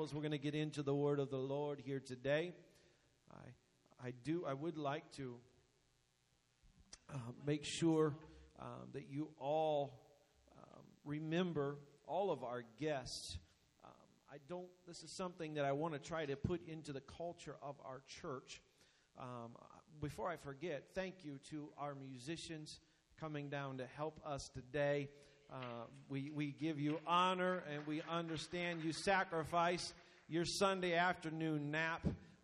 Bibles, we're going to get into the word of the Lord here today. I would like to make sure that you all remember all of our guests. This is something that I want to try to put into the culture of our church. Before I forget, thank you to our musicians coming down to help us today. We give you honor, and we understand you sacrifice your Sunday afternoon nap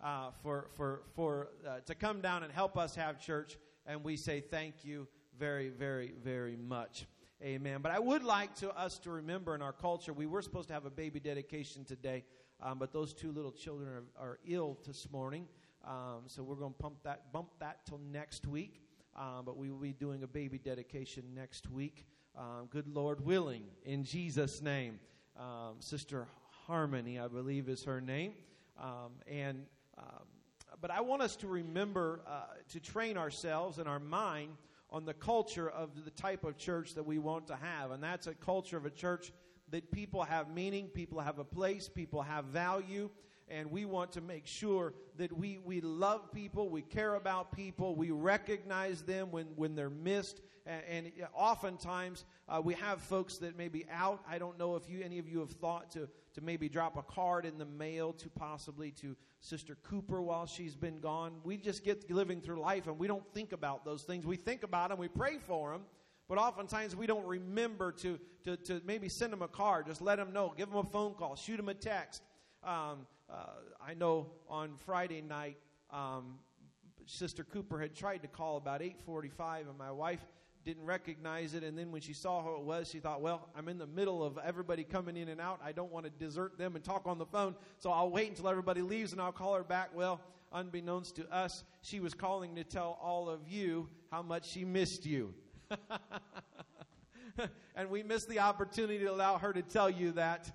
to come down and help us have church, and we say thank you very, very, very much. Amen. But I would like us to remember in our culture, we were supposed to have a baby dedication today, but those two little children are ill this morning, so we're going to bump that till next week. But we will be doing a baby dedication next week. Good Lord willing, in Jesus' name. Sister Harmony, I believe, is her name. But I want us to remember to train ourselves and our mind on the culture of the type of church that we want to have. And that's a culture of a church that people have meaning, people have a place, people have value. And we want to make sure that we love people, we care about people, we recognize them when they're missed. And oftentimes we have folks that may be out. I don't know if any of you have thought to maybe drop a card in the mail possibly to Sister Cooper while she's been gone. We just get living through life and we don't think about those things. We think about them, we pray for them. But oftentimes we don't remember to maybe send them a card. Just let them know. Give them a phone call. Shoot them a text. I know on Friday night, Sister Cooper had tried to call about 8:45, and my wife didn't recognize it. And then when she saw who it was, she thought, well, I'm in the middle of everybody coming in and out. I don't want to desert them and talk on the phone, so I'll wait until everybody leaves, and I'll call her back. Well, unbeknownst to us, she was calling to tell all of you how much she missed you. And we missed the opportunity to allow her to tell you that.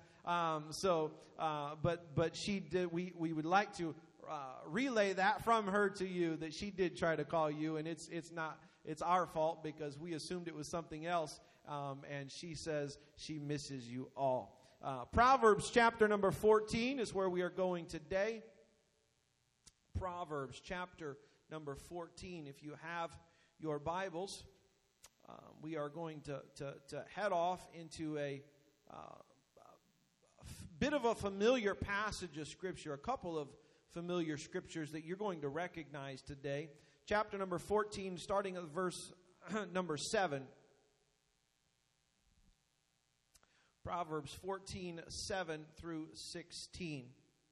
But she did. We would like to relay that from her to you, that she did try to call you, and it's our fault because we assumed it was something else. And she says she misses you all. Proverbs chapter number 14 is where we are going today. Proverbs chapter number 14. If you have your Bibles, we are going to head off into a bit of a familiar passage of Scripture, a couple of familiar Scriptures that you're going to recognize today. Chapter number 14, starting at verse number 7. Proverbs 14, 7 through 16.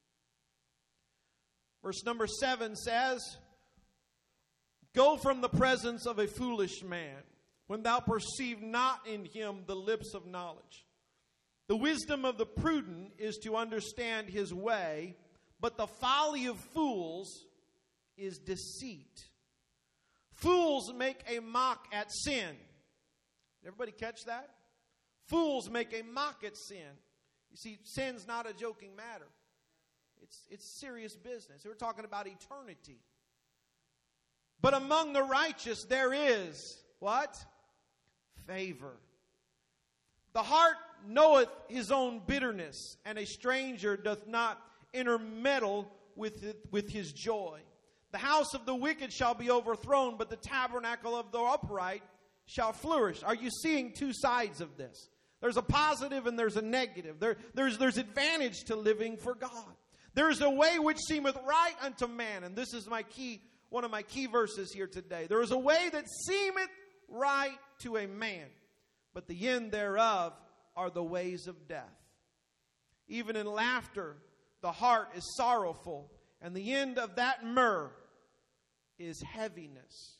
Verse number 7 says, "Go from the presence of a foolish man, when thou perceive not in him the lips of knowledge. The wisdom of the prudent is to understand his way, but the folly of fools is deceit. Fools make a mock at sin." Everybody catch that? Fools make a mock at sin. You see, sin's not a joking matter. It's serious business. We're talking about eternity. "But among the righteous there is," what? "Favor. The heart knoweth his own bitterness, and a stranger doth not intermeddle with his joy. The house of the wicked shall be overthrown, but the tabernacle of the upright shall flourish." Are you seeing two sides of this? There's a positive and there's a negative. There's advantage to living for God. "There is a way which seemeth right unto man," and this is one of my key verses here today. "There is a way that seemeth right to a man, but the end thereof are the ways of death. Even in laughter the heart is sorrowful, and the end of that myrrh is heaviness.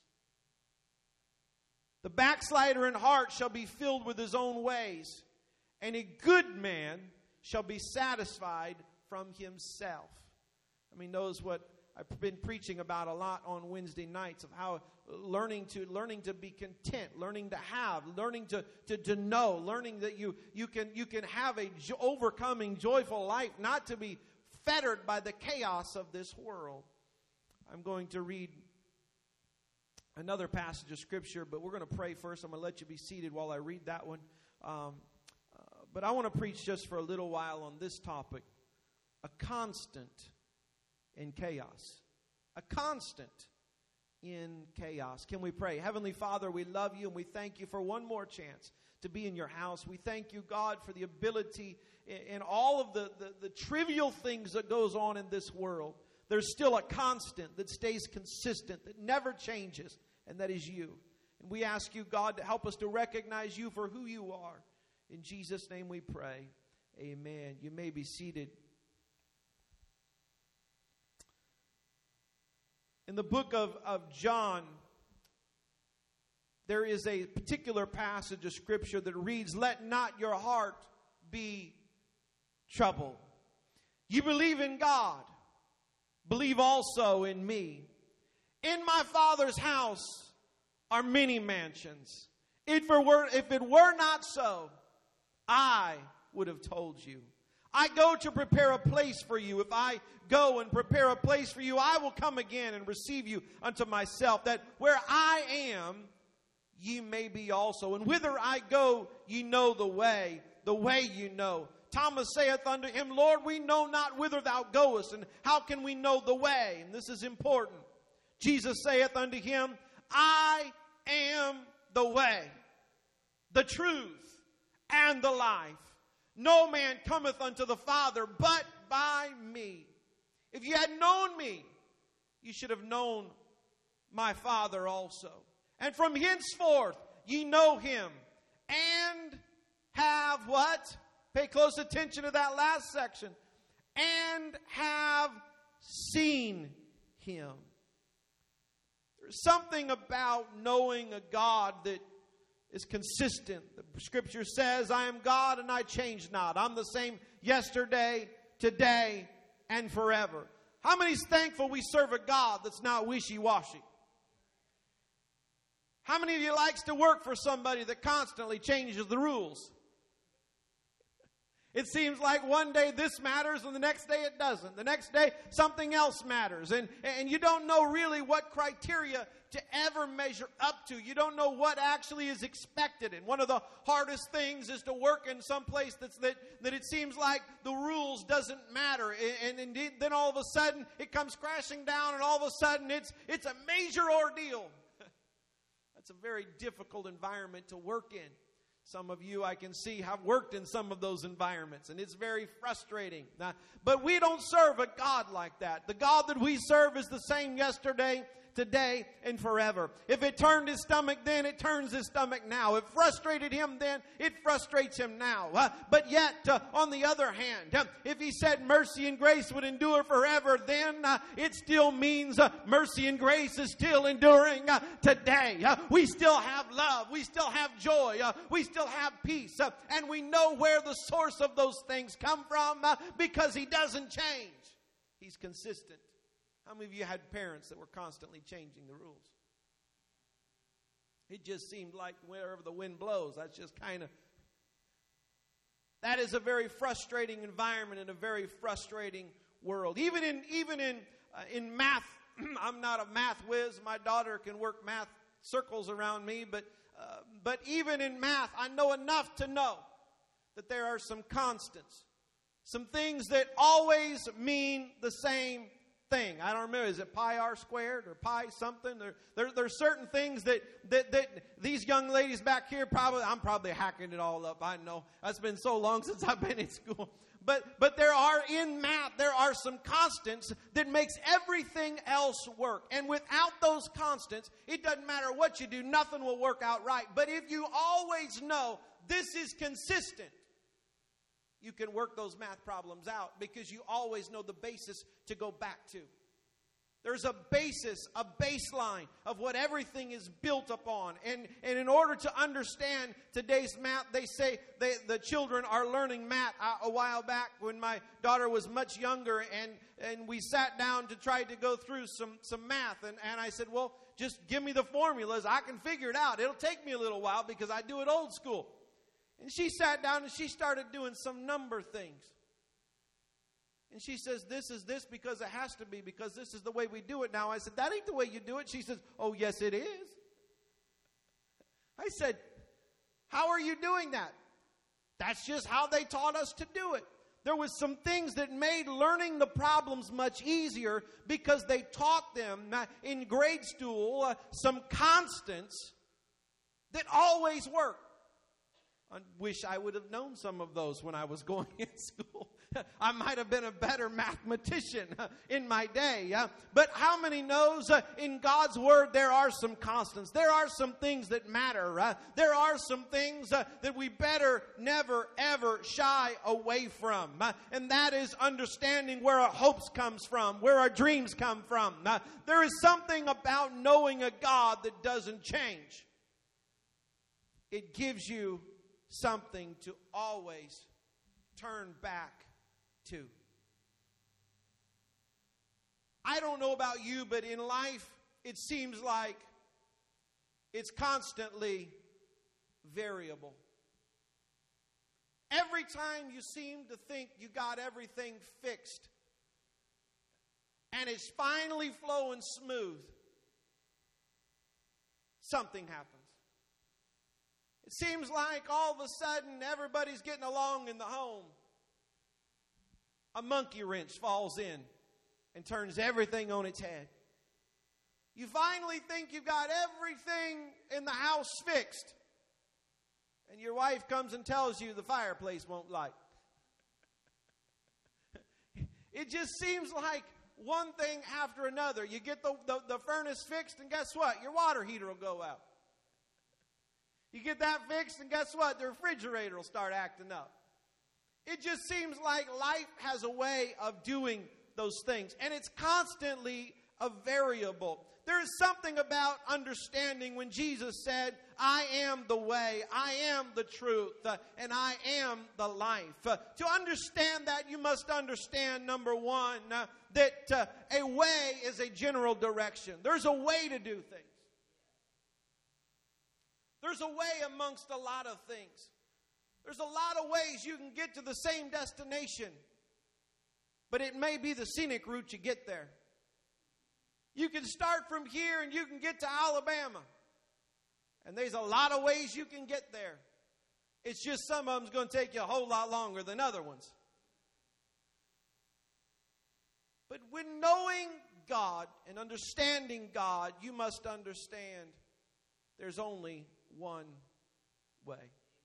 The backslider in heart shall be filled with his own ways, and a good man shall be satisfied from himself." I mean, knows what I've been preaching about a lot on Wednesday nights, of how learning to be content, learning to have, learning to know, learning that you can have a overcoming, joyful life, not to be fettered by the chaos of this world. I'm going to read another passage of Scripture, but we're going to pray first. I'm going to let you be seated while I read that one. But I want to preach just for a little while on this topic, a constant in chaos. A constant in chaos. Can we pray? Heavenly Father, we love you and we thank you for one more chance to be in your house. We thank you, God, for the ability in all of the trivial things that goes on in this world. There's still a constant that stays consistent, that never changes, and that is you. And we ask you, God, to help us to recognize you for who you are. In Jesus' name we pray. Amen. You may be seated. In the book of John, there is a particular passage of Scripture that reads, "Let not your heart be troubled. You believe in God. Believe also in me. In my Father's house are many mansions. If it were not so, I would have told you. I go to prepare a place for you. If I go and prepare a place for you, I will come again and receive you unto myself, that where I am, ye may be also. And whither I go, ye know the way you know." Thomas saith unto him, "Lord, we know not whither thou goest, and how can we know the way?" And this is important. Jesus saith unto him, "I am the way, the truth, and the life. No man cometh unto the Father but by me. If you had known me, you should have known my Father also. And from henceforth ye know him, and have" what? Pay close attention to that last section. "And have seen him." There's something about knowing a God that is consistent. The Scripture says, "I am God and I change not. I'm the same yesterday, today, and forever." How many is thankful we serve a God that's not wishy-washy? How many of you likes to work for somebody that constantly changes the rules? It seems like one day this matters and the next day it doesn't. The next day something else matters. And you don't know really what criteria to ever measure up to. You don't know what actually is expected. And one of the hardest things is to work in some place that it seems like the rules doesn't matter. And then all of a sudden it comes crashing down, and all of a sudden it's a major ordeal. That's a very difficult environment to work in. Some of you, I can see, have worked in some of those environments, and it's very frustrating. But we don't serve a God like that. The God that we serve is the same yesterday, today, and forever. If it turned his stomach then, it turns his stomach now. If it frustrated him then, it frustrates him now. But yet, on the other hand, if he said mercy and grace would endure forever, then it still means mercy and grace is still enduring today. We still have love. We still have joy. We still have peace. And we know where the source of those things come from because he doesn't change. He's consistent. How many of you had parents that were constantly changing the rules? It just seemed like wherever the wind blows, that's just that is a very frustrating environment in a very frustrating world. Even in math, I'm not a math whiz. My daughter can work math circles around me, but even in math, I know enough to know that there are some constants, some things that always mean the same thing. I don't remember, is it pi r squared or pi something? There's certain things that these young ladies back here I'm probably hacking it all up. I know. That's been so long since I've been in school. But in math, there are some constants that makes everything else work. And without those constants, it doesn't matter what you do, nothing will work out right. But if you always know this is consistent, you can work those math problems out because you always know the basis to go back to. There's a basis, a baseline of what everything is built upon. And in order to understand today's math, they say the children are learning math. A while back when my daughter was much younger and we sat down to try to go through some math. And I said, well, just give me the formulas. I can figure it out. It'll take me a little while because I do it old school. And she sat down and she started doing some number things. And she says, this is this because it has to be, because this is the way we do it now. I said, that ain't the way you do it. She says, oh, yes, it is. I said, how are you doing that? That's just how they taught us to do it. There was some things that made learning the problems much easier because they taught them in grade school some constants that always work. I wish I would have known some of those when I was going in school. I might have been a better mathematician in my day. But how many knows in God's Word there are some constants? There are some things that matter. There are some things that we better never, ever shy away from. And that is understanding where our hopes comes from, where our dreams come from. There is something about knowing a God that doesn't change. It gives you something to always turn back to. I don't know about you, but in life, it seems like it's constantly variable. Every time you seem to think you got everything fixed and it's finally flowing smooth, something happens. It seems like all of a sudden everybody's getting along in the home. A monkey wrench falls in and turns everything on its head. You finally think you've got everything in the house fixed. And your wife comes and tells you the fireplace won't light. It just seems like one thing after another. You get the furnace fixed, and guess what? Your water heater will go out. You get that fixed, and guess what? The refrigerator will start acting up. It just seems like life has a way of doing those things. And it's constantly a variable. There is something about understanding when Jesus said, I am the way, I am the truth, and I am the life. To understand that, you must understand, number one, that a way is a general direction. There's a way to do things. There's a way amongst a lot of things. There's a lot of ways you can get to the same destination, but it may be the scenic route you get there. You can start from here and you can get to Alabama, and there's a lot of ways you can get there. It's just some of them's going to take you a whole lot longer than other ones. But when knowing God and understanding God, you must understand there's only one way.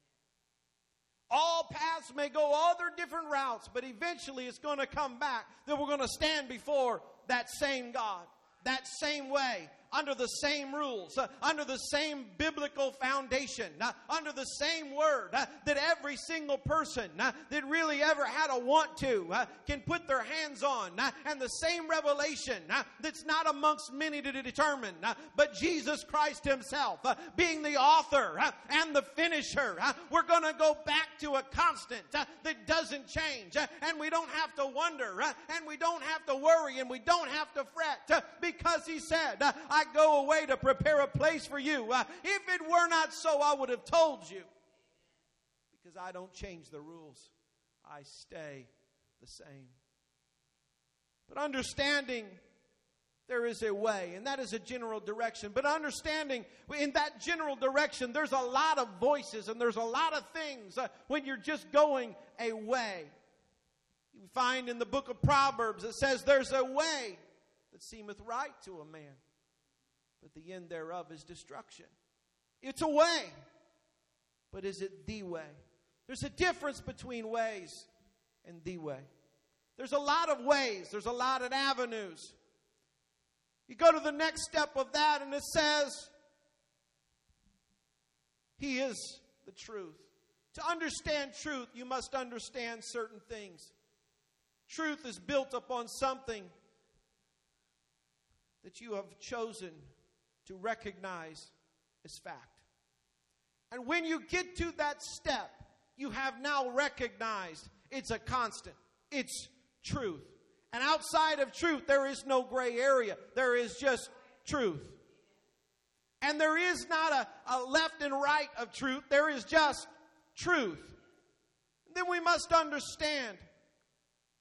All paths may go other different routes, but eventually it's going to come back that we're going to stand before that same God, that same way, under the same rules, under the same biblical foundation, under the same word that every single person that really ever had a want to can put their hands on, and the same revelation that's not amongst many to determine, but Jesus Christ himself being the author and the finisher. We're going to go back to a constant that doesn't change, and we don't have to wonder, and we don't have to worry, and we don't have to fret, because he said, I go away to prepare a place for you. If it were not so, I would have told you. Because I don't change the rules. I stay the same. But understanding there is a way, and that is a general direction. But understanding in that general direction, there's a lot of voices and there's a lot of things when you're just going a way. You find in the book of Proverbs, it says there's a way that seemeth right to a man, but the end thereof is destruction. It's a way, but is it the way? There's a difference between ways and the way. There's a lot of ways. There's a lot of avenues. You go to the next step of that and it says, he is the truth. To understand truth, you must understand certain things. Truth is built upon something that you have chosen to recognize as fact. And when you get to that step, you have now recognized it's a constant. It's truth. And outside of truth, there is no gray area. There is just truth. And there is not a left and right of truth. There is just truth. Then we must understand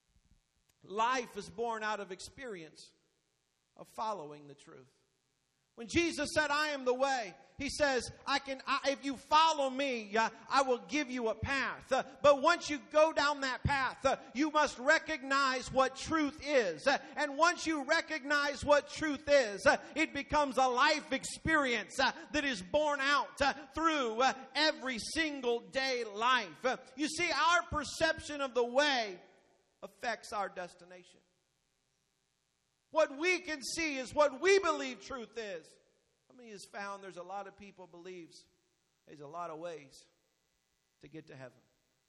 life is born out of experience of following the truth. When Jesus said, I am the way, He says, if you follow me, I will give you a path. But once you go down that path, you must recognize what truth is. And once you recognize what truth is, it becomes a life experience that is borne out through every single day life. You see, our perception of the way affects our destination. What we can see is what we believe truth is. How many has found there's a lot of people believes there's a lot of ways to get to heaven?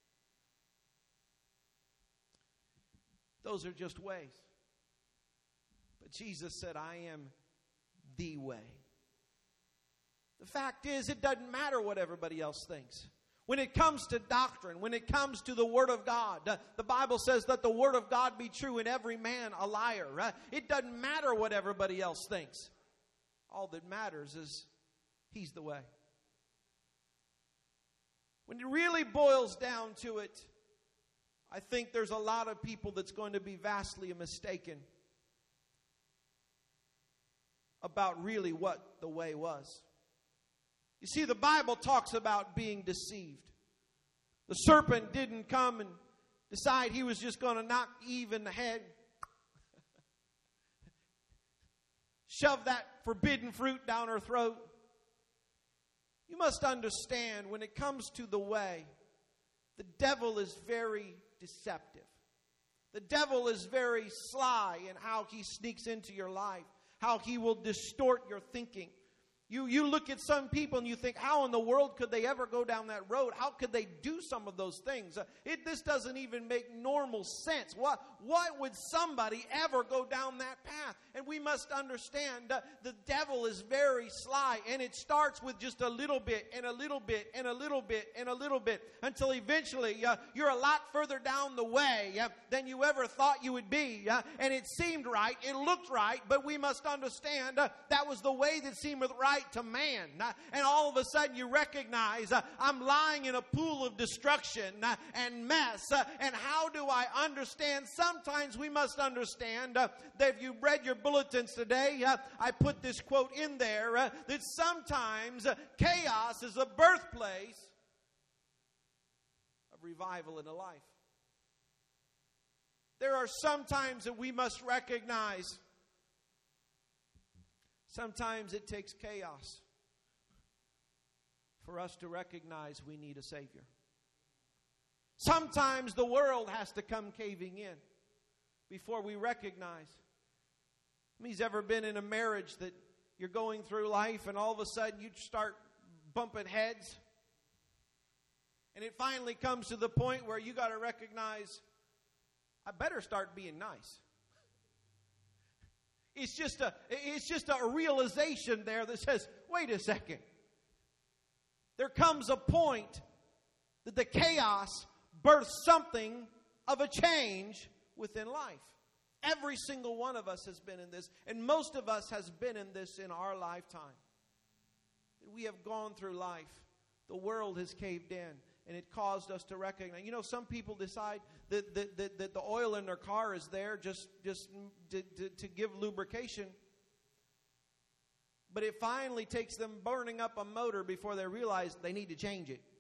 Those are just ways. But Jesus said, I am the way. The fact is, it doesn't matter what everybody else thinks. When it comes to doctrine, when it comes to the Word of God, the Bible says that the Word of God be true and every man a liar. It doesn't matter what everybody else thinks. All that matters is He's the way. When it really boils down to it, I think there's a lot of people that's going to be vastly mistaken about really what the way was. You see, the Bible talks about being deceived. The serpent didn't come and decide he was just going to knock Eve in the head. Shove that forbidden fruit down her throat. You must understand, when it comes to the way, the devil is very deceptive. The devil is very sly in how he sneaks into your life, how he will distort your thinking. You look at some people and you think, how in the world could they ever go down that road? How could they do some of those things? This doesn't even make normal sense. Why would somebody ever go down that path? And we must understand the devil is very sly, and it starts with just a little bit and a little bit and a little bit and a little bit until eventually you're a lot further down the way than you ever thought you would be. And it seemed right, it looked right, but we must understand that was the way that seemeth right to man. And all of a sudden you recognize I'm lying in a pool of destruction and mess. And how do I understand? Sometimes we must understand that if you read your bulletins today, I put this quote in there, that sometimes chaos is the birthplace of revival in a life. There are some times that we must recognize sometimes it takes chaos for us to recognize we need a Savior. Sometimes the world has to come caving in before we recognize. Who's ever been in a marriage that you're going through life and all of a sudden you start bumping heads? And it finally comes to the point where you got to recognize, I better start being nice. It's just a realization there that says, wait a second. There comes a point that the chaos births something of a change within life. Every single one of us has been in this, and most of us has been in this in our lifetime. We have gone through life. The world has caved in, and it caused us to recognize. You know, some people decide that the oil in their car is there just to give lubrication. But it finally takes them burning up a motor before they realize they need to change it.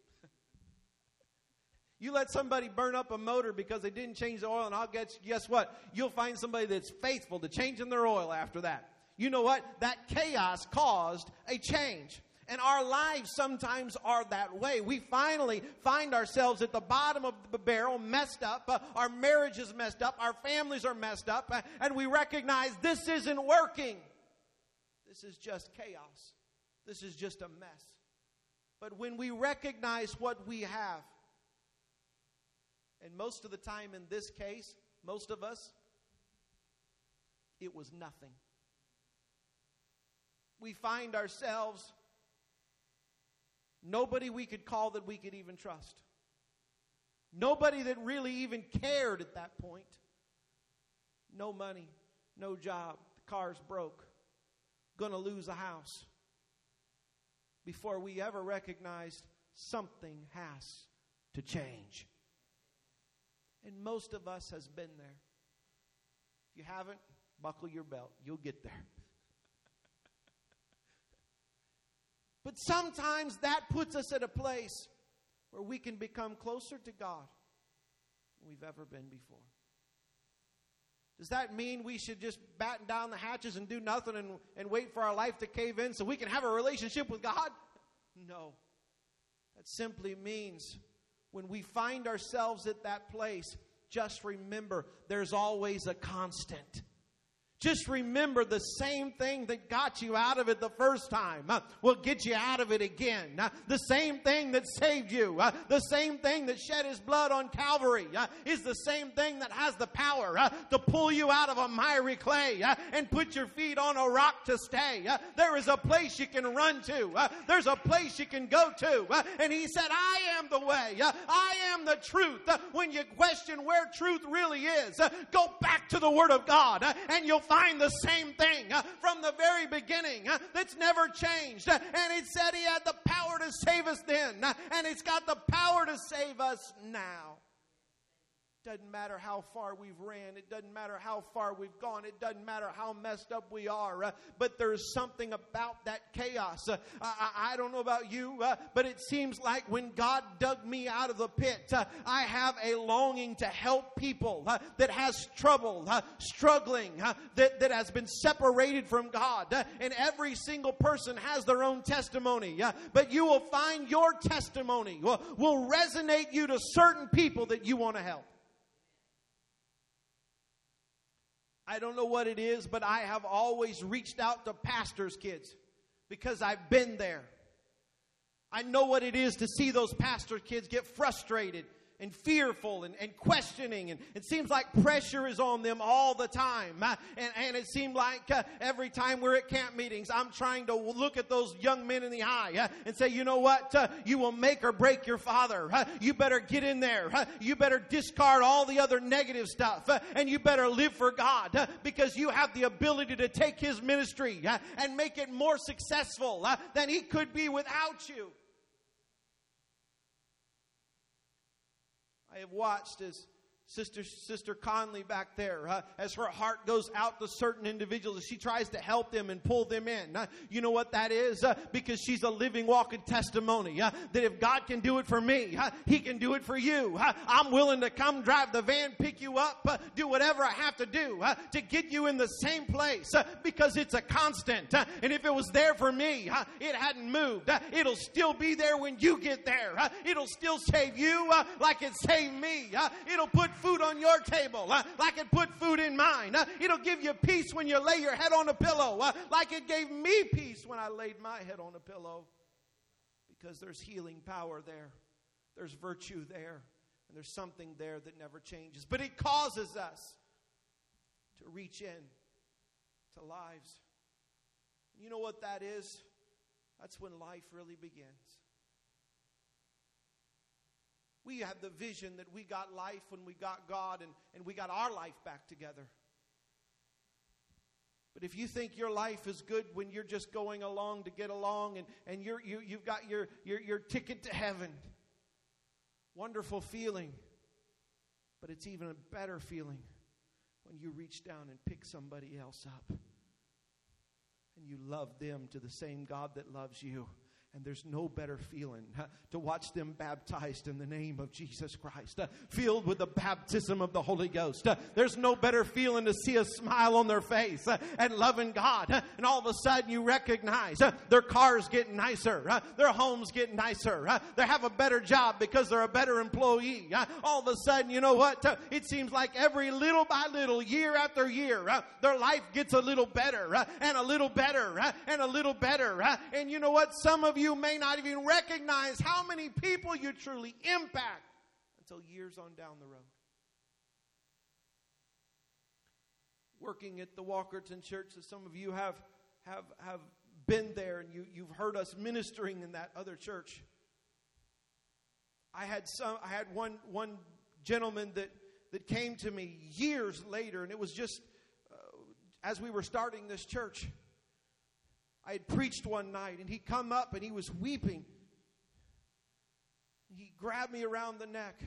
You let somebody burn up a motor because they didn't change the oil, and guess what? You'll find somebody that's faithful to changing their oil after that. You know what? That chaos caused a change. And our lives sometimes are that way. We finally find ourselves at the bottom of the barrel, messed up. Our marriage is messed up. Our families are messed up. And we recognize this isn't working. This is just chaos. This is just a mess. But when we recognize what we have, and most of the time in this case, most of us, it was nothing. We find ourselves nobody we could call that we could even trust. Nobody that really even cared at that point. No money, no job, the car's broke, going to lose a house. Before we ever recognized something has to change. And most of us has been there. If you haven't, buckle your belt. You'll get there. But sometimes that puts us at a place where we can become closer to God than we've ever been before. Does that mean we should just batten down the hatches and do nothing and wait for our life to cave in so we can have a relationship with God? No. That simply means when we find ourselves at that place, just remember there's always a constant. Just remember the same thing that got you out of it the first time will get you out of it again. The same thing that saved you, the same thing that shed His blood on Calvary is the same thing that has the power to pull you out of a miry clay and put your feet on a rock to stay. There is a place you can run to. There's a place you can go to. And He said, I am the way. I am the truth. When you question where truth really is, go back to the Word of God and you'll find the same thing from the very beginning that's never changed. And it said He had the power to save us then, and it's got the power to save us now. Doesn't matter how far we've ran. It doesn't matter how far we've gone. It doesn't matter how messed up we are. But there's something about that chaos. I don't know about you, but it seems like when God dug me out of the pit, I have a longing to help people that has trouble, struggling, that has been separated from God. And every single person has their own testimony. But you will find your testimony will resonate you to certain people that you want to help. I don't know what it is, but I have always reached out to pastors' kids because I've been there. I know what it is to see those pastor kids get frustrated and fearful and questioning. And it seems like pressure is on them all the time. And it seemed like every time we're at camp meetings, I'm trying to look at those young men in the eye and say, you know what? You will make or break your father. You better get in there. You better discard all the other negative stuff. And you better live for God because you have the ability to take His ministry and make it more successful than He could be without you. I have watched as Sister Conley back there, as her heart goes out to certain individuals, as she tries to help them and pull them in. You know what that is? Because she's a living, walking testimony that if God can do it for me, He can do it for you. I'm willing to come drive the van, pick you up, do whatever I have to do to get you in the same place because it's a constant. And if it was there for me, it hadn't moved. It'll still be there when you get there. It'll still save you like it saved me. It'll put food on your table like it put food in mine. It'll give you peace when you lay your head on a pillow like it gave me peace when I laid my head on a pillow, because there's healing power there. There's virtue there. And there's something there that never changes. But it causes us to reach in to lives. You know what that is? That's when life really begins. We have the vision that we got life when we got God and we got our life back together. But if you think your life is good when you're just going along to get along and you've got your ticket to heaven, wonderful feeling. But it's even a better feeling when you reach down and pick somebody else up and you love them to the same God that loves you. And there's no better feeling to watch them baptized in the name of Jesus Christ, filled with the baptism of the Holy Ghost. There's no better feeling to see a smile on their face and loving God. And all of a sudden you recognize their cars getting nicer, their homes getting nicer, they have a better job because they're a better employee. All of a sudden, you know what? It seems like every little by little, year after year, their life gets a little better and a little better and a little better. And you know what? Some of you may not even recognize how many people you truly impact until years on down the road. Working at the Walkerton Church, so some of you have been there and you've heard us ministering in that other church. I had one gentleman that came to me years later, and it was just as we were starting this church. I had preached one night, and he come up, and he was weeping. He grabbed me around the neck.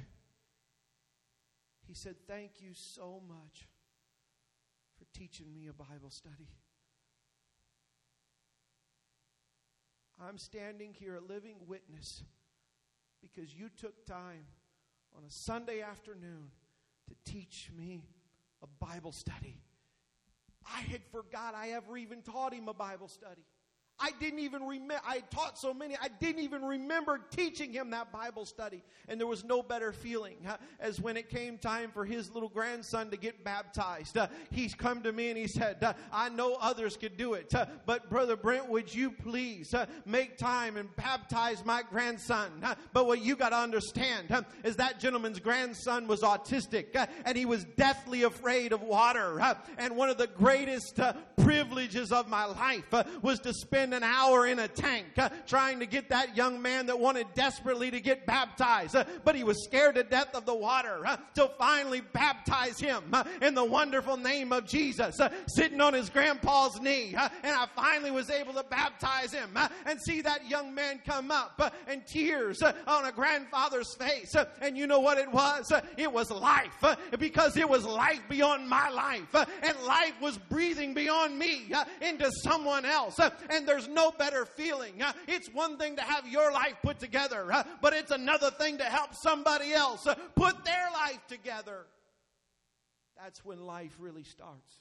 He said, "Thank you so much for teaching me a Bible study. I'm standing here a living witness because you took time on a Sunday afternoon to teach me a Bible study. I had forgot I ever even taught him a Bible study. I didn't even remember. I had taught so many. I didn't even remember teaching him that Bible study. And there was no better feeling as when it came time for his little grandson to get baptized. He's come to me and he said, I know others could do it. But Brother Brent, would you please make time and baptize my grandson? But what you got to understand is that gentleman's grandson was autistic. And he was deathly afraid of water. And one of the greatest privileges of my life was to spend an hour in a tank trying to get that young man that wanted desperately to get baptized, but he was scared to death of the water, to finally baptize him in the wonderful name of Jesus, sitting on his grandpa's knee. And I finally was able to baptize him and see that young man come up and tears on a grandfather's face. And you know what it was? It was life, because it was life beyond my life, and life was breathing beyond me into someone else. And there's no better feeling. It's one thing to have your life put together, but it's another thing to help somebody else put their life together. That's when life really starts.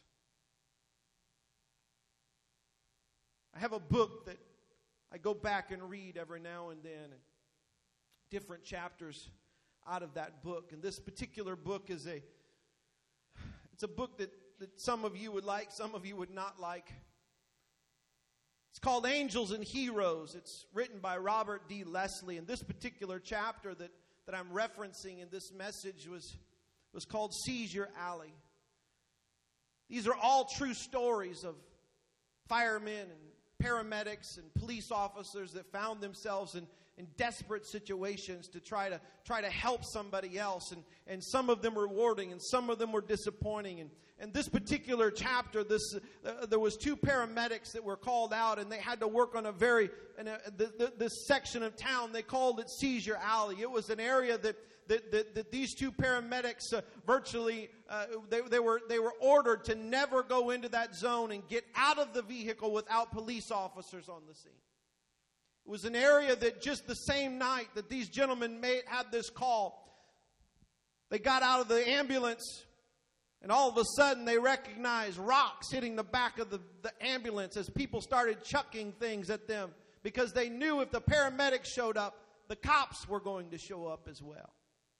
I have a book that I go back and read every now and then, and different chapters out of that book. And this particular book is it's a book that some of you would like, some of you would not like. It's called Angels and Heroes. It's written by Robert D. Leslie. And this particular chapter that I'm referencing in this message was called Seizure Alley. These are all true stories of firemen and paramedics and police officers that found themselves in desperate situations to try to help somebody else. And some of them were rewarding and some of them were disappointing. And this particular chapter, there was 2 paramedics that were called out, and they had to work on this section of town. They called it Seizure Alley. It was an area that these 2 paramedics virtually they were ordered to never go into that zone and get out of the vehicle without police officers on the scene. It was an area that just the same night that these gentlemen had this call, they got out of the ambulance. And all of a sudden, they recognized rocks hitting the back of the ambulance as people started chucking things at them, because they knew if the paramedics showed up, the cops were going to show up as well.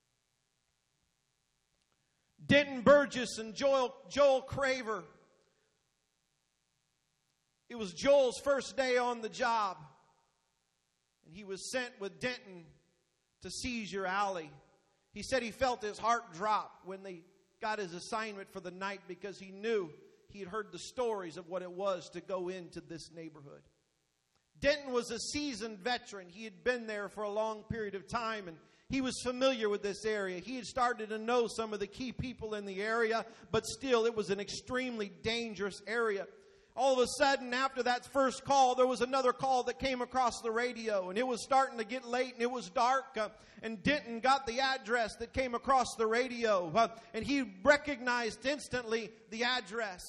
Denton Burgess and Joel Craver. It was Joel's first day on the job, and he was sent with Denton to Seizure Alley. He said he felt his heart drop when they got his assignment for the night, because he knew he had heard the stories of what it was to go into this neighborhood. Denton was a seasoned veteran. He had been there for a long period of time, and he was familiar with this area. He had started to know some of the key people in the area, but still it was an extremely dangerous area. All of a sudden, after that first call, there was another call that came across the radio, and it was starting to get late, and it was dark, and Denton got the address that came across the radio, and he recognized instantly the address.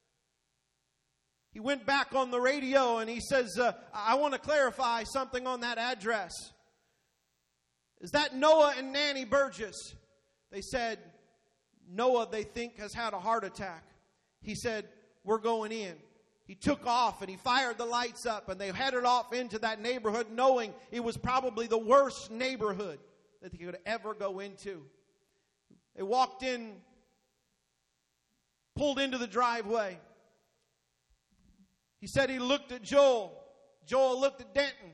He went back on the radio, and he says, I want to clarify something on that address. Is that Noah and Nanny Burgess? They said, Noah, they think, has had a heart attack. He said, we're going in. He took off and he fired the lights up, and they headed off into that neighborhood, knowing it was probably the worst neighborhood that they could ever go into. They walked in, pulled into the driveway. He said he looked at Joel. Joel looked at Denton.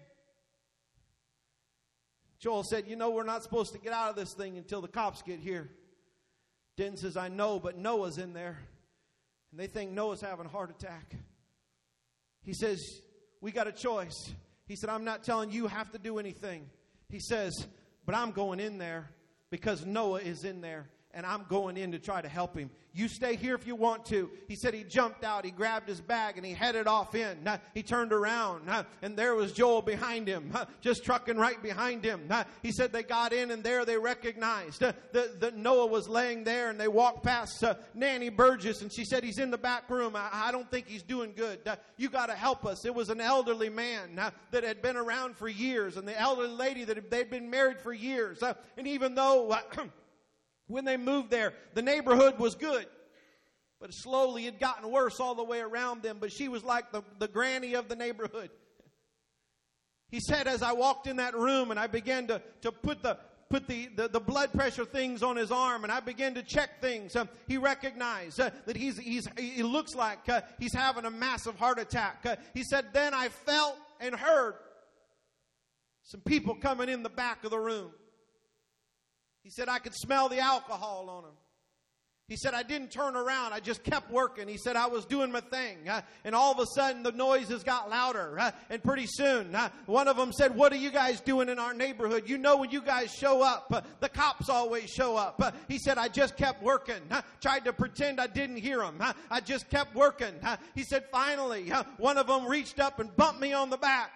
Joel said, we're not supposed to get out of this thing until the cops get here. Denton says, I know, but Noah's in there, and they think Noah's having a heart attack. He says, we got a choice. He said, I'm not telling you have to do anything. He says, but I'm going in there because Noah is in there. and I'm going in to try to help him. You stay here if you want to. He said he jumped out, he grabbed his bag, and he headed off in. He turned around, and there was Joel behind him, just trucking right behind him. He said they got in, and there they recognized that Noah was laying there, and they walked past Nanny Burgess, and she said, he's in the back room. I don't think he's doing good. You got to help us. It was an elderly man that had been around for years, and the elderly lady that they'd been married for years. And even though when they moved there, the neighborhood was good, but slowly it had gotten worse all the way around them. But she was like the granny of the neighborhood. He said, as I walked in that room and I began to put the blood pressure things on his arm, and I began to check things, he recognized that he looks like he's having a massive heart attack. He said, then I felt and heard some people coming in the back of the room. He said, I could smell the alcohol on him. He said, I didn't turn around. I just kept working. He said, I was doing my thing. And all of a sudden, the noises got louder. And pretty soon, one of them said, what are you guys doing in our neighborhood? You know, when you guys show up, the cops always show up. He said, I just kept working. Tried to pretend I didn't hear them. I just kept working. He said, finally, one of them reached up and bumped me on the back.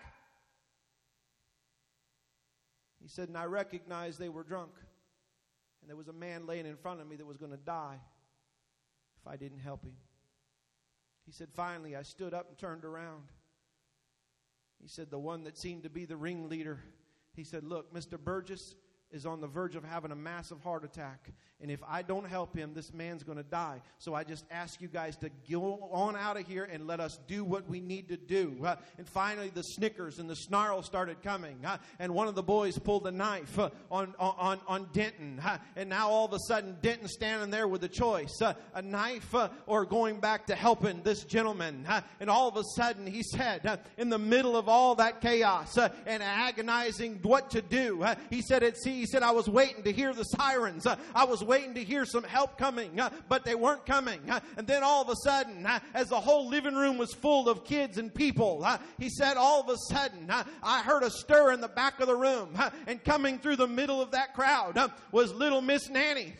He said, and I recognized they were drunk. And there was a man laying in front of me that was going to die if I didn't help him. He said, finally, I stood up and turned around. He said, the one that seemed to be the ringleader, he said, look, Mr. Burgess is on the verge of having a massive heart attack. And if I don't help him, this man's going to die. So I just ask you guys to go on out of here and let us do what we need to do. And finally, the snickers and the snarls started coming. And one of the boys pulled a knife on Denton. And now all of a sudden, Denton's standing there with a choice. A knife or going back to helping this gentleman. And all of a sudden, he said, in the middle of all that chaos and agonizing what to do, he said, I was waiting to hear the sirens. I was waiting to hear some help coming, but they weren't coming. And then all of a sudden, as the whole living room was full of kids and people, he said, all of a sudden, I heard a stir in the back of the room. And coming through the middle of that crowd was little Miss Nanny.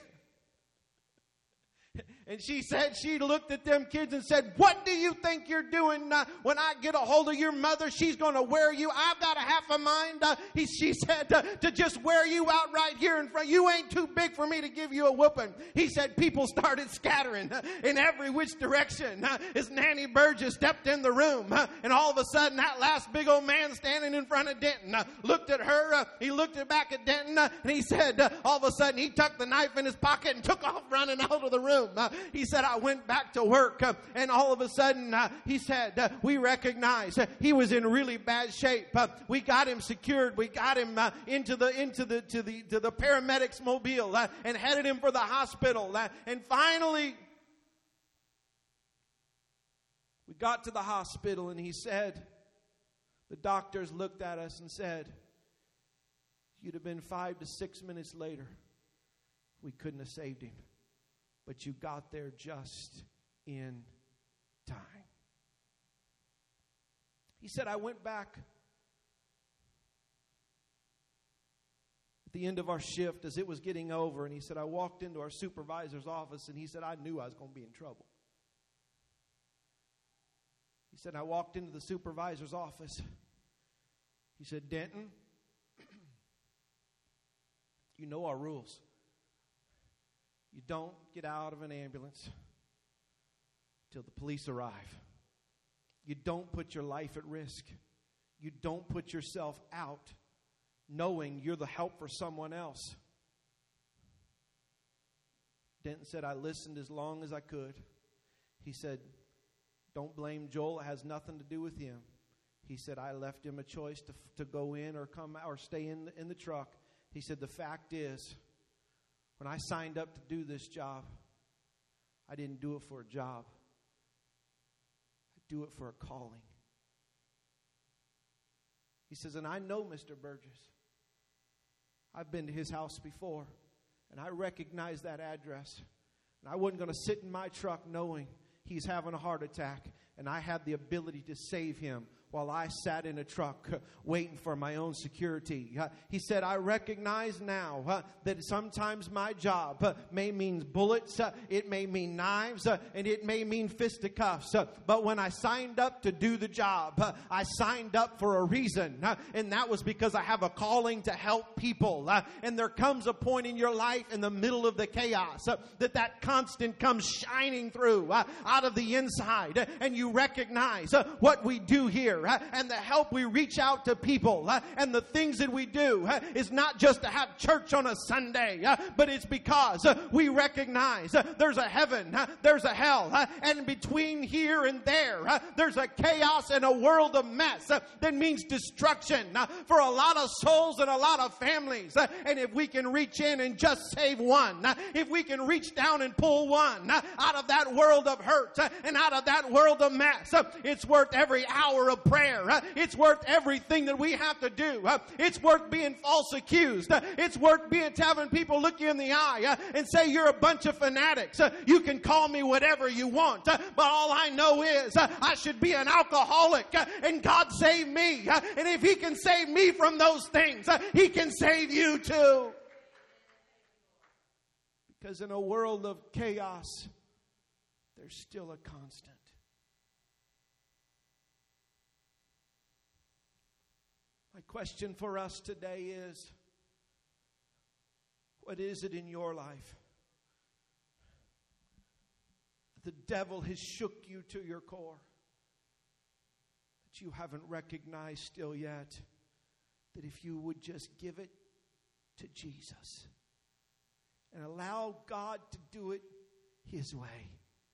And she said, she looked at them kids and said, what do you think you're doing? When I get a hold of your mother, she's going to wear you. I've got a half a mind, she said, to just wear you out right here in front. You ain't too big for me to give you a whooping. He said, people started scattering in every which direction as Nanny Burgess stepped in the room. And all of a sudden, that last big old man standing in front of Denton looked at her. He looked back at Denton, and he said, all of a sudden, he tucked the knife in his pocket and took off running out of the room. He said, I went back to work, and all of a sudden, he said, we recognized he was in really bad shape. We got him secured. We got him into the paramedics mobile and headed him for the hospital. And finally, we got to the hospital, and he said, the doctors looked at us and said, you'd have been 5 to 6 minutes later, we couldn't have saved him. But you got there just in time. He said, I went back at the end of our shift as it was getting over, and he said, I walked into our supervisor's office, and he said, I knew I was going to be in trouble. He said, I walked into the supervisor's office. He said, Denton, you know our rules. You don't get out of an ambulance till the police arrive. You don't put your life at risk. You don't put yourself out knowing you're the help for someone else. Denton said, I listened as long as I could. He said, don't blame Joel. It has nothing to do with him. He said, I left him a choice to go in or come out or stay in the truck. He said, the fact is, when I signed up to do this job, I didn't do it for a job. I do it for a calling. He says, and I know Mr. Burgess. I've been to his house before, and I recognize that address. And I wasn't going to sit in my truck knowing he's having a heart attack, and I had the ability to save him while I sat in a truck waiting for my own security. He said, I recognize now that sometimes my job may mean bullets, it may mean knives, and it may mean fisticuffs. But when I signed up to do the job, I signed up for a reason. And that was because I have a calling to help people. And there comes a point in your life in the middle of the chaos that constant comes shining through out of the inside. And you recognize what we do here and the help we reach out to people and the things that we do is not just to have church on a Sunday, but it's because we recognize there's a heaven, there's a hell, and between here and there, there's a chaos and a world of mess that means destruction for a lot of souls and a lot of families. And if we can reach in and just save one, if we can reach down and pull one out of that world of hurt and out of that world of mess, it's worth every hour of prayer. It's worth everything that we have to do. It's worth being false accused. It's worth having people look you in the eye and say you're a bunch of fanatics. You can call me whatever you want, but all I know is I should be an alcoholic and God save me. And if He can save me from those things, He can save you too. Because in a world of chaos, there's still a constant. My question for us today is, what is it in your life the devil has shook you to your core that you haven't recognized still yet? That if you would just give it to Jesus and allow God to do it His way.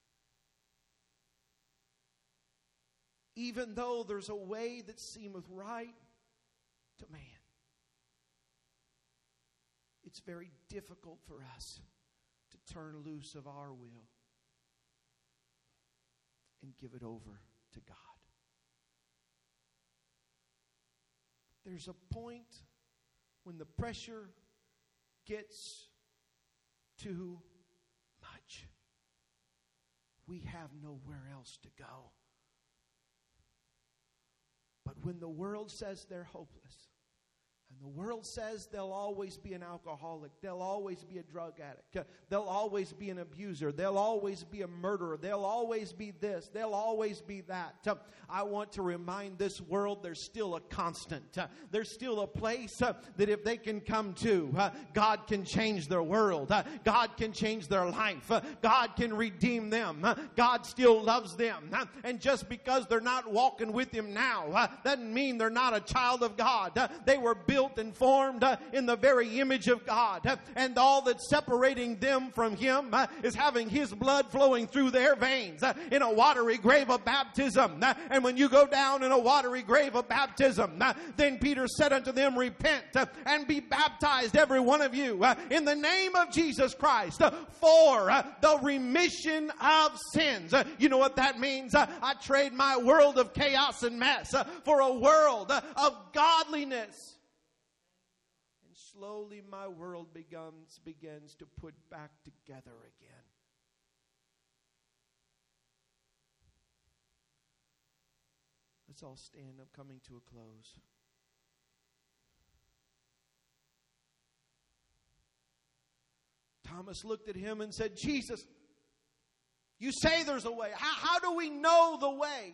Even though there's a way that seemeth right to man, it's very difficult for us to turn loose of our will and give it over to God. There's a point when the pressure gets too much. We have nowhere else to go. But when the world says they're hopeless, and the world says they'll always be an alcoholic, they'll always be a drug addict, they'll always be an abuser, they'll always be a murderer, they'll always be this, they'll always be that. I want to remind this world there's still a constant. There's still a place that if they can come to, God can change their world. God can change their life. God can redeem them. God still loves them. And just because they're not walking with Him now, doesn't mean they're not a child of God. They were built and formed in the very image of God. And all that's separating them from Him is having His blood flowing through their veins in a watery grave of baptism. And when you go down in a watery grave of baptism, then Peter said unto them, repent and be baptized, every one of you, in the name of Jesus Christ for the remission of sins. You know what that means? I trade my world of chaos and mess for a world of godliness. Slowly my world begins to put back together again. Let's all stand. I'm coming to a close. Thomas looked at Him and said, Jesus, you say there's a way. How do we know the way?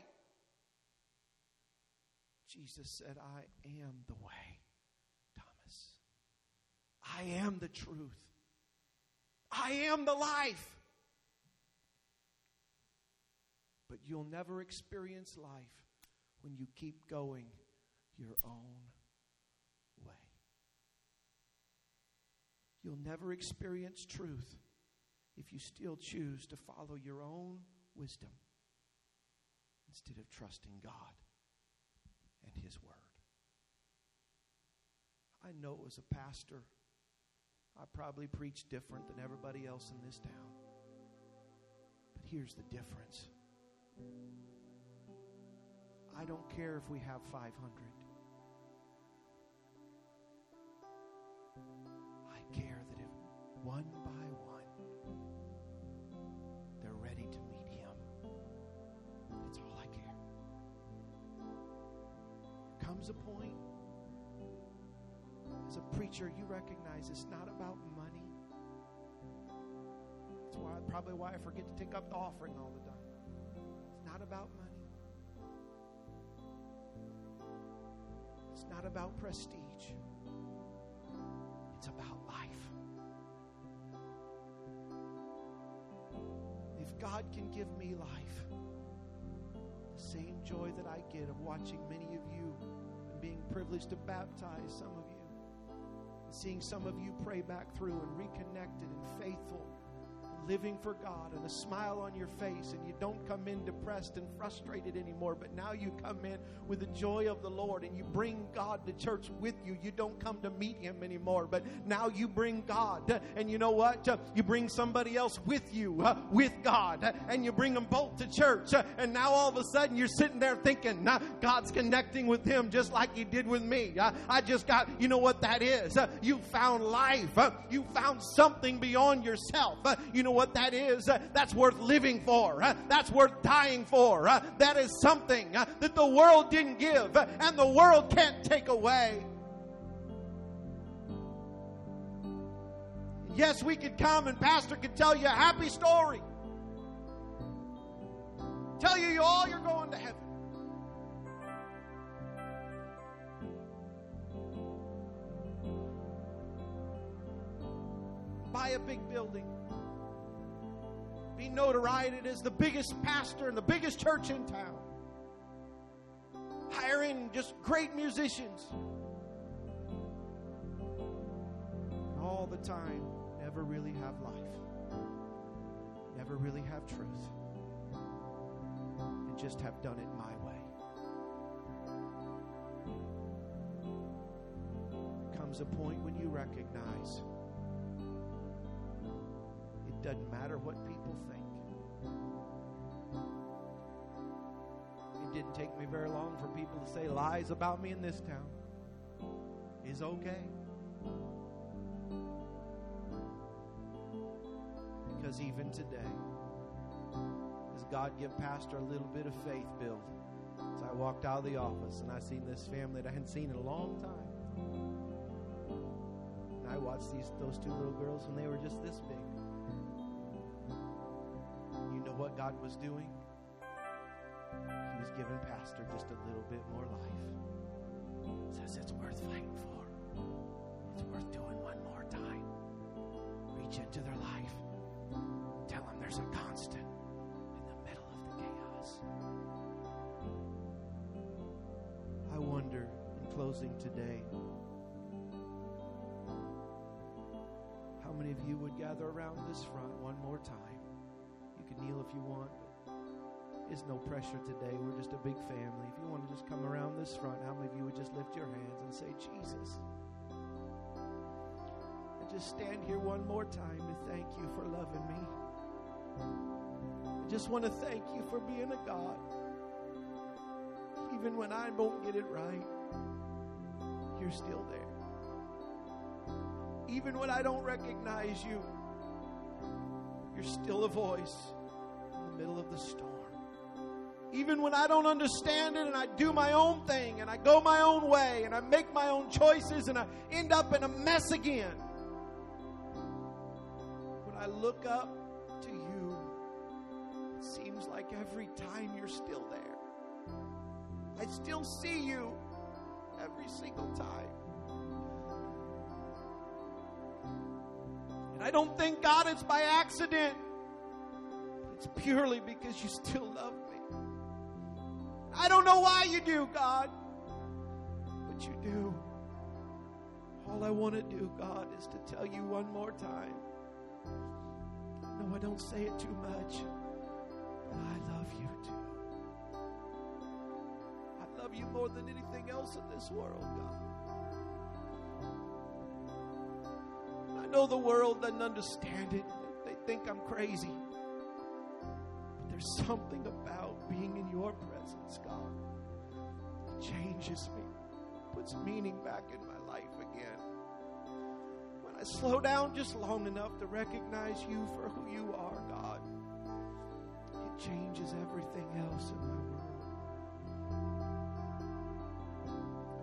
Jesus said, I am the way. I am the truth. I am the life. But you'll never experience life when you keep going your own way. You'll never experience truth if you still choose to follow your own wisdom instead of trusting God and His Word. I know as a pastor, I probably preach different than everybody else in this town. But here's the difference. I don't care if we have 500. I care that if one by one they're ready to meet Him. That's all I care. comes a point, as a preacher, you recognize it's not about money. That's probably why I forget to take up the offering all the time. It's not about money. It's not about prestige. It's about life. If God can give me life, the same joy that I get of watching many of you and being privileged to baptize some of you, and seeing some of you pray back through and reconnected and faithful, living for God, and a smile on your face, and you don't come in depressed and frustrated anymore, but now you come in with the joy of the Lord, and you bring God to church with you. You don't come to meet Him anymore, but now you bring God, and you know what? You bring somebody else with you, with God, and you bring them both to church, and now all of a sudden you're sitting there thinking, God's connecting with him just like He did with me. I just got, you know what that is? You found life. You found something beyond yourself. You know what that is? That's worth living for. That's worth dying for. That is something that the world didn't give and the world can't take away. Yes, we could come and pastor could tell you a happy story. Tell you all you're going to heaven. Buy a big building. Be notoriety as the biggest pastor in the biggest church in town. Hire in just great musicians. And all the time, never really have life. Never really have truth. And just have done it my way. Comes a point when you recognize it doesn't matter what people think. It didn't take me very long for people to say lies about me in this town. Is okay. Because even today, as God give Pastor a little bit of faith build, as I walked out of the office and I seen this family that I hadn't seen in a long time. And I watched those two little girls when they were just this big. You know what God was doing? He was giving Pastor just a little bit more life. Says it's worth fighting for. It's worth doing one more time. Reach into their life. Tell them there's a constant in the middle of the chaos. I wonder, in closing today, how many of you would gather around this front one more time? You can kneel if you want, but there's no pressure today. We're just a big family. If you want to just come around this front, how many of you would just lift your hands and say, Jesus, I just stand here one more time to thank you for loving me. I just want to thank you for being a God. Even when I don't get it right, you're still there. Even when I don't recognize you, you're still a voice in the middle of the storm. Even when I don't understand it and I do my own thing and I go my own way and I make my own choices and I end up in a mess again. When I look up to you, it seems like every time you're still there. I still see you every single time. And I don't think, God, it's by accident. It's purely because you still love me. I don't know why you do, God, but you do. All I want to do, God, is to tell you one more time. No, I don't say it too much, but I love you too. I love you more than anything else in this world, God. I know the world doesn't understand it. They think I'm crazy. But there's something about being in your presence, God, that changes me, puts meaning back in my life again. When I slow down just long enough to recognize you for who you are, God, it changes everything else in my world. I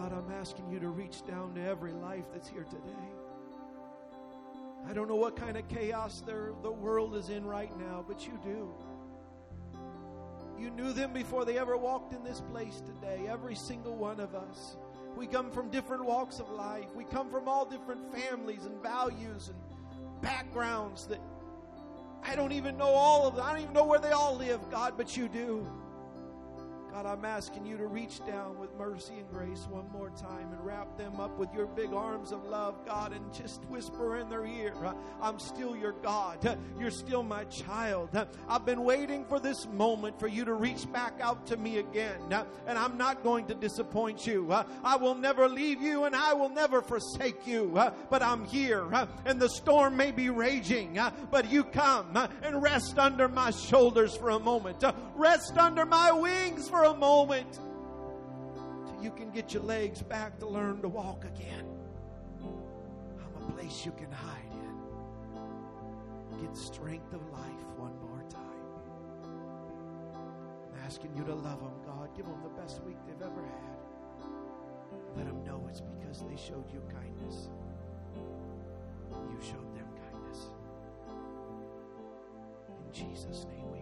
God, I'm asking you to reach down to every life that's here today. I don't know what kind of chaos the world is in right now, but you do. You knew them before they ever walked in this place today, every single one of us. We come from different walks of life. We come from all different families and values and backgrounds that I don't even know all of them. I don't even know where they all live, God, but you do. God, I'm asking you to reach down with mercy and grace one more time and wrap them up with your big arms of love, God, and just whisper in their ear, I'm still your God. You're still my child. I've been waiting for this moment for you to reach back out to me again, and I'm not going to disappoint you. I will never leave you, and I will never forsake you, but I'm here, and the storm may be raging, but you come and rest under my shoulders for a moment. Rest under my wings for a moment till you can get your legs back to learn to walk again. I'm a place you can hide in. Get strength of life one more time. I'm asking you to love them, God. Give them the best week they've ever had. Let them know it's because they showed you kindness. You showed them kindness. In Jesus' name.